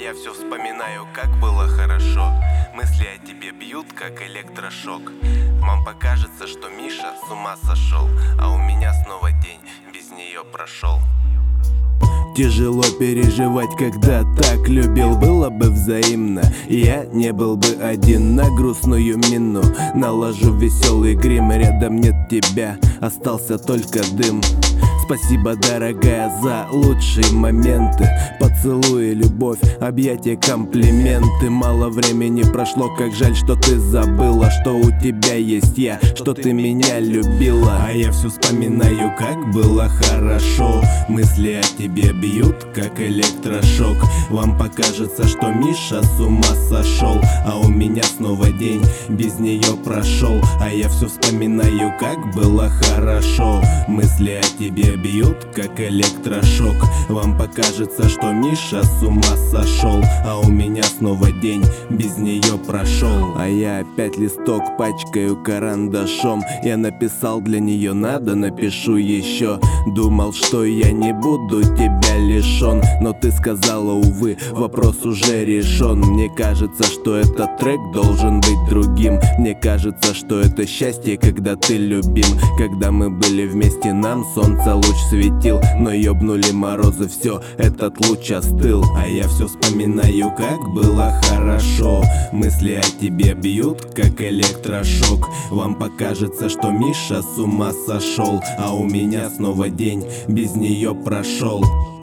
я все вспоминаю, как было хорошо. Мысли о тебе бьют, как электрошок. Вам покажется, что Миша с ума сошел, а у меня снова день без нее прошел. Тяжело переживать, когда так любил. Было бы взаимно, я не был бы один. На грустную мину наложу веселый грим. Рядом нет тебя, остался только дым. Спасибо, дорогая, за лучшие моменты. Поцелуи, любовь, объятия, комплименты. Мало времени прошло, как жаль, что ты забыла, что у тебя есть я, что ты меня любила. А я все вспоминаю, как было хорошо. Мысли о тебе бьют, как электрошок. Вам покажется, что Миша с ума сошел, а у меня снова день без нее прошел. А я все вспоминаю, как было хорошо. Мысли о тебе бьют, как электрошок. Вам покажется, что Миша с ума сошел, а у меня снова день без нее прошел. А я опять листок пачкаю карандашом. Я написал для нее надо, напишу еще. Думал, что я не буду тебя лишен, но ты сказала, увы, вопрос уже решен. Мне кажется, что этот трек должен быть другим. Мне кажется, что это счастье, когда ты любим. Когда мы были вместе, нам солнце луч светил, но ёбнули морозы, все, этот луч остыл. А я все вспоминаю, как было хорошо. Мысли о тебе бьют, как электрошок. Вам покажется, что Миша с ума сошел, а у меня снова день без нее прошел.